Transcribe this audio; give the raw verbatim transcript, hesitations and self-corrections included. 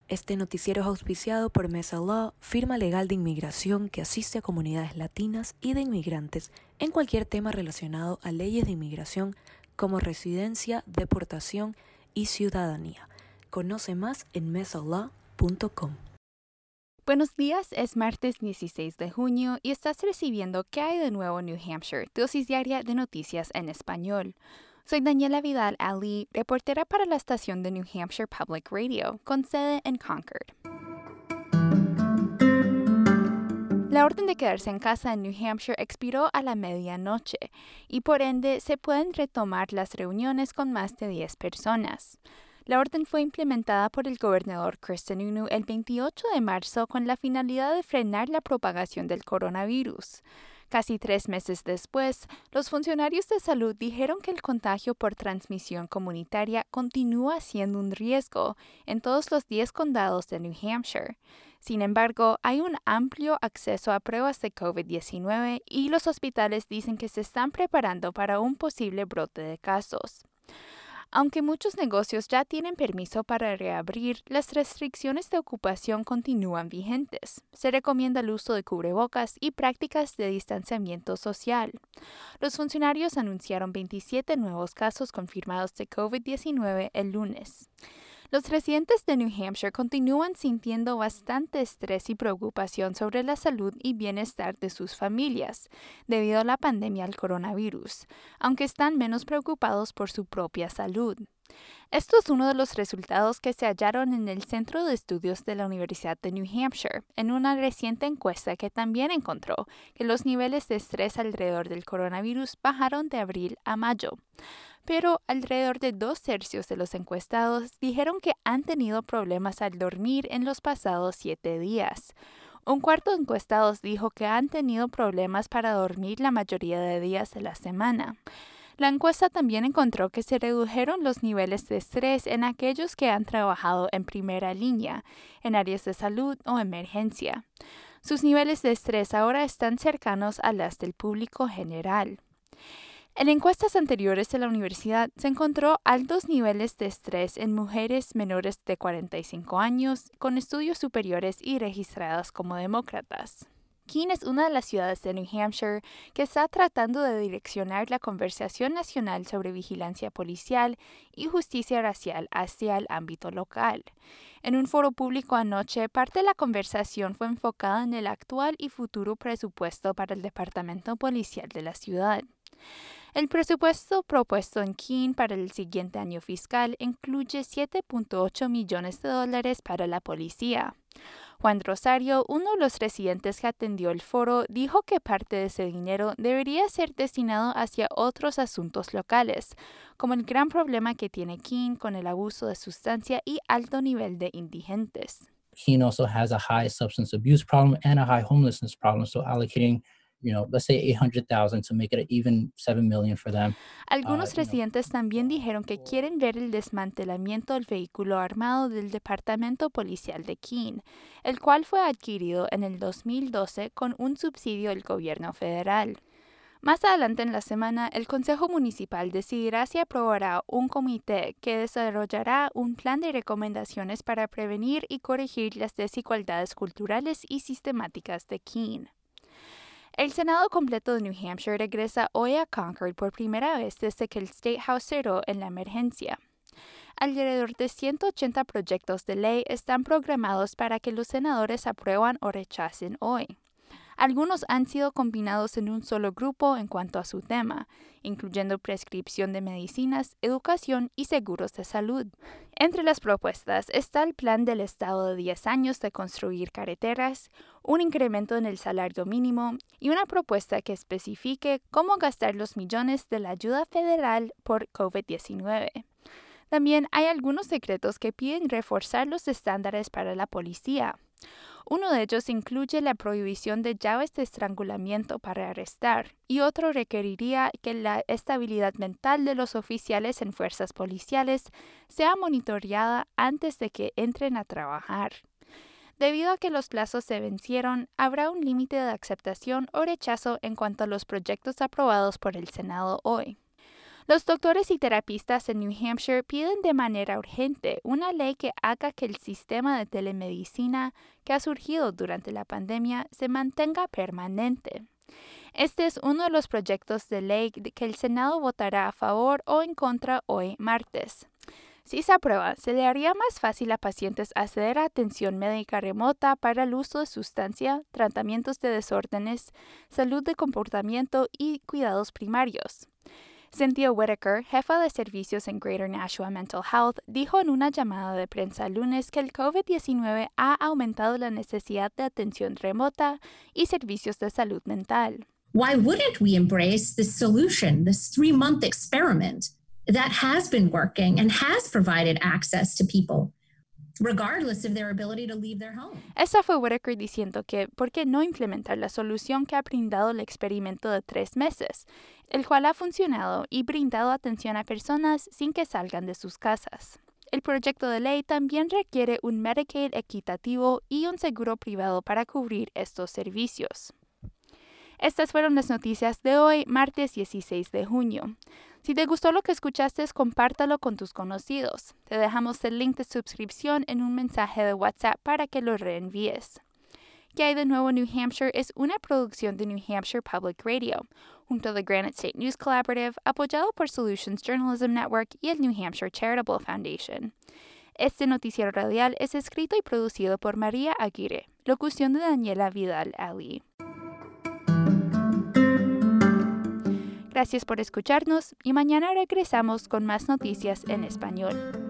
Este noticiero es auspiciado por Mesa Law, firma legal de inmigración que asiste a comunidades latinas y de inmigrantes en cualquier tema relacionado a leyes de inmigración como residencia, deportación y ciudadanía. Conoce más en mesa law punto com. Buenos días, es martes dieciséis de junio y estás recibiendo ¿Qué hay de nuevo en New Hampshire? Dosis diaria de noticias en español. Soy Daniela Vidal Ali, reportera para la estación de New Hampshire Public Radio, con sede en Concord. La orden de quedarse en casa en New Hampshire expiró a la medianoche y por ende se pueden retomar las reuniones con más de diez personas. La orden fue implementada por el gobernador Chris Sununu el veintiocho de marzo con la finalidad de frenar la propagación del coronavirus. Casi tres meses después, los funcionarios de salud dijeron que el contagio por transmisión comunitaria continúa siendo un riesgo en todos los diez condados de New Hampshire. Sin embargo, hay un amplio acceso a pruebas de COVID diecinueve y los hospitales dicen que se están preparando para un posible brote de casos. Aunque muchos negocios ya tienen permiso para reabrir, las restricciones de ocupación continúan vigentes. Se recomienda el uso de cubrebocas y prácticas de distanciamiento social. Los funcionarios anunciaron veintisiete nuevos casos confirmados de COVID diecinueve el lunes. Los residentes de New Hampshire continúan sintiendo bastante estrés y preocupación sobre la salud y bienestar de sus familias debido a la pandemia del coronavirus, aunque están menos preocupados por su propia salud. Esto es uno de los resultados que se hallaron en el Centro de Estudios de la Universidad de New Hampshire, en una reciente encuesta que también encontró que los niveles de estrés alrededor del coronavirus bajaron de abril a mayo. Pero alrededor de dos tercios de los encuestados dijeron que han tenido problemas al dormir en los pasados siete días. Un cuarto de encuestados dijo que han tenido problemas para dormir la mayoría de días de la semana. La encuesta también encontró que se redujeron los niveles de estrés en aquellos que han trabajado en primera línea, en áreas de salud o emergencia. Sus niveles de estrés ahora están cercanos a las del público general. En encuestas anteriores de la universidad se encontró altos niveles de estrés en mujeres menores de cuarenta y cinco años con estudios superiores y registradas como demócratas. Keene es una de las ciudades de New Hampshire que está tratando de direccionar la conversación nacional sobre vigilancia policial y justicia racial hacia el ámbito local. En un foro público anoche, parte de la conversación fue enfocada en el actual y futuro presupuesto para el departamento policial de la ciudad. El presupuesto propuesto en Keene para el siguiente año fiscal incluye siete punto ocho millones de dólares para la policía. Juan Rosario, uno de los residentes que atendió el foro, dijo que parte de ese dinero debería ser destinado hacia otros asuntos locales, como el gran problema que tiene Keene con el abuso de sustancia y alto nivel de indigentes. Keene also has a high substance abuse problem and a high homelessness problem, so allocating you know, let's say eight hundred thousand to make it an even seven million for them. Algunos Uh, residentes you know, también dijeron que quieren ver el desmantelamiento del vehículo armado del Departamento Policial de Keene, el cual fue adquirido en el dos mil doce con un subsidio del gobierno federal. Más adelante en la semana, el Consejo Municipal decidirá si aprobará un comité que desarrollará un plan de recomendaciones para prevenir y corregir las desigualdades culturales y sistemáticas de Keene. El Senado completo de New Hampshire regresa hoy a Concord por primera vez desde que el State House cerró en la emergencia. Alrededor de ciento ochenta proyectos de ley están programados para que los senadores aprueban o rechacen hoy. Algunos han sido combinados en un solo grupo en cuanto a su tema, incluyendo prescripción de medicinas, educación y seguros de salud. Entre las propuestas está el plan del Estado de diez años de construir carreteras, un incremento en el salario mínimo y una propuesta que especifique cómo gastar los millones de la ayuda federal por COVID diecinueve. También hay algunos decretos que piden reforzar los estándares para la policía. Uno de ellos incluye la prohibición de llaves de estrangulamiento para arrestar, y otro requeriría que la estabilidad mental de los oficiales en fuerzas policiales sea monitoreada antes de que entren a trabajar. Debido a que los plazos se vencieron, habrá un límite de aceptación o rechazo en cuanto a los proyectos aprobados por el Senado hoy. Los doctores y terapistas en New Hampshire piden de manera urgente una ley que haga que el sistema de telemedicina que ha surgido durante la pandemia se mantenga permanente. Este es uno de los proyectos de ley que el Senado votará a favor o en contra hoy martes. Si se aprueba, se le haría más fácil a pacientes acceder a atención médica remota para el uso de sustancia, tratamientos de desórdenes, salud de comportamiento y cuidados primarios. Cynthia Whitaker, jefa de servicios en Greater Nashua Mental Health, dijo en una llamada de prensa el lunes que el COVID diecinueve ha aumentado la necesidad de atención remota y servicios de salud mental. Why wouldn't we embrace this solution, this three-month experiment that has been working and has provided access to people, regardless of their ability to leave their home? Esa fue Whitaker diciendo que ¿por qué no implementar la solución que ha brindado el experimento de tres meses, el cual ha funcionado y brindado atención a personas sin que salgan de sus casas? El proyecto de ley también requiere un Medicaid equitativo y un seguro privado para cubrir estos servicios. Estas fueron las noticias de hoy, martes dieciséis de junio. Si te gustó lo que escuchaste, compártalo con tus conocidos. Te dejamos el link de suscripción en un mensaje de WhatsApp para que lo reenvíes. ¿Qué hay de nuevo New Hampshire? Es una producción de New Hampshire Public Radio, junto a The Granite State News Collaborative, apoyado por Solutions Journalism Network y el New Hampshire Charitable Foundation. Este noticiero radial es escrito y producido por María Aguirre, locución de Daniela Vidal-Ali. Gracias por escucharnos y mañana regresamos con más noticias en español.